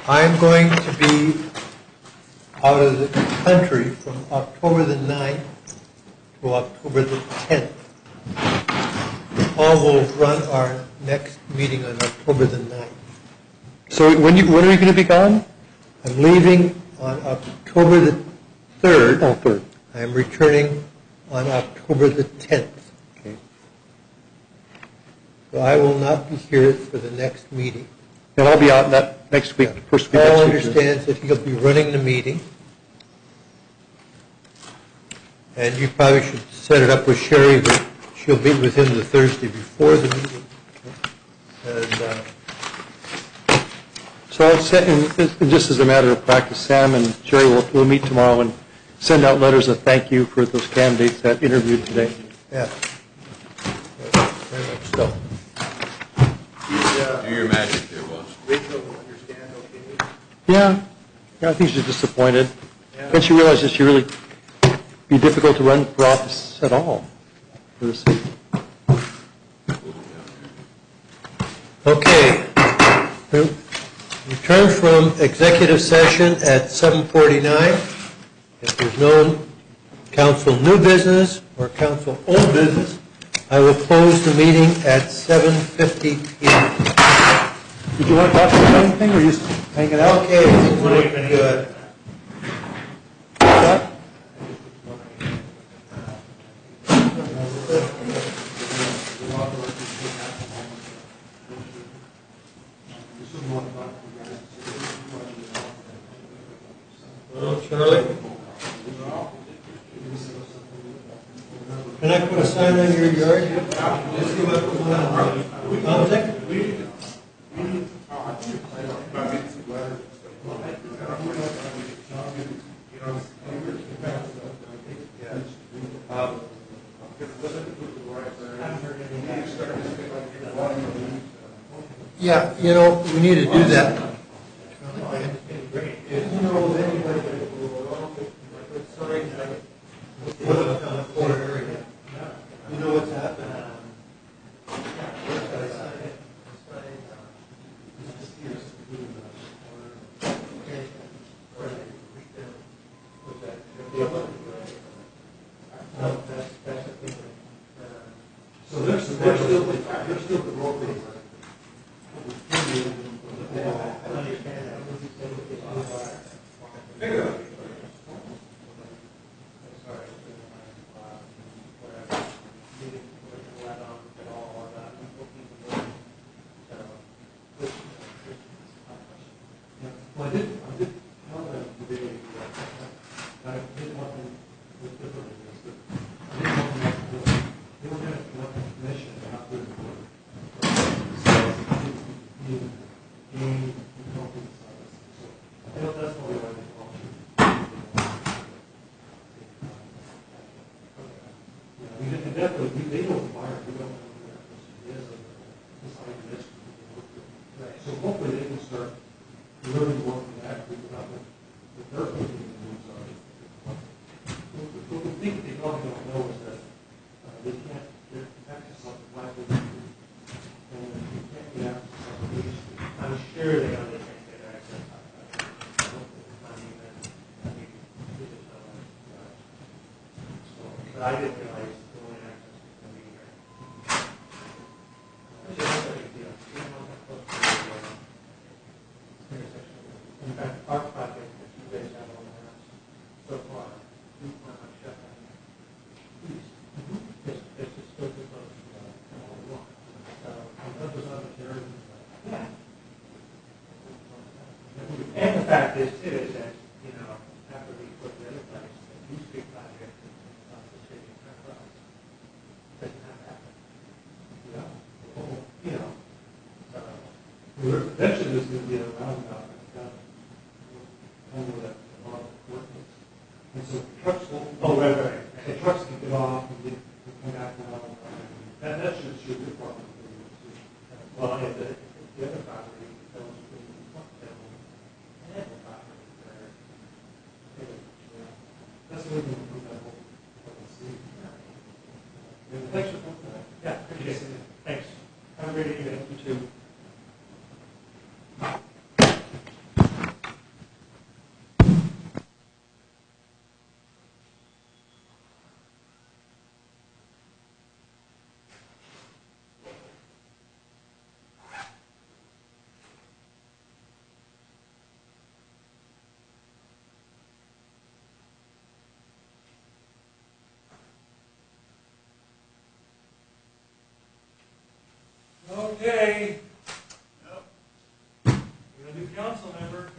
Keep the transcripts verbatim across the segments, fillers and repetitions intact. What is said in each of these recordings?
I'm going to be out of the country from October the ninth to October the tenth. Paul will run our next meeting on October the ninth. So when, you, when are you going to be gone? I'm leaving on October the third. Oh, third. I'm returning on October the tenth. Okay. So I will not be here for the next meeting. And I'll be out that next week, first week Paul next week. understands that he'll be running the meeting. And you probably should set it up with Sherry that she'll meet with him the Thursday before the meeting. And, uh, So I'll set, and just as a matter of practice, Sam and Jerry will will meet tomorrow and send out letters of thank you for those candidates that interviewed today. yeah. Very much so. Do your magic there, boss. Rachel will understand, okay? Yeah, yeah, I think she's disappointed. And she realized that she really be difficult to run for office at all for the city. Okay. Return from executive session at seven forty-nine. If there's no council new business or council old business, I will close the meeting at seven fifty p.m. Did you want to talk about anything, or are you just hanging out? Okay, things are looking good. What? Well, Charlie? Can I put a sign on your yard? Just see what was on. Contact? Yeah, you know, we need to do that. If you know of anybody that will put signs on the corner area, you know what's happening. So there's still, there's still the road there. Well, I did, I did tell them today that I didn't want them to do it, but I didn't want them to do it. They were going to collect information about doing the work. So, you gain confidence on this. So, I know that's probably why they call you. Yeah, we didn't definitely, we, they don't fire, we don't know who that person is, or this idea is. So hopefully they can start learning more from that group about what what their opinion needs are. What we think they probably don't know is that uh, they can't get access on the Blackwood Street, and they can't get access on the Main Street. I'm sure they know they can't get access. I don't even, I mean, it's not like, so, but I didn't realize the only access was going to be here. It's just a big deal. You don't want that close to the, uh, intersection. In fact, our project that you guys have on the house so far, we plan on shut down east. It's, it's just still too close to the, uh, walk. So, That was on the carriage. yeah. And the fact is too, is that, you know, after we put the other place, the New Street project, uh, the city of Crest Road, doesn't have that. Yeah. Oh, you know, so, We're- Eventually, there's going to be a roundabout that's down over that lot of coordinates. And so trucks will, oh, right, right, right. the trucks can get off and they can come back down. That, that should, should be part of it. Well, if the, if the other property goes to the front level, and the property there, it would, you know, That's the way we improve that whole, whole city. thanks for coming. Yeah, appreciate it. Thanks. Have a great evening. You too.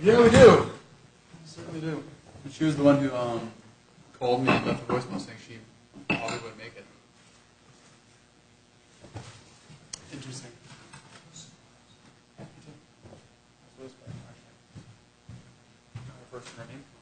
Yeah, we do. We certainly do. And she was the one who um, called me and left a voicemail saying she probably would make it. Interesting. Her first and her name.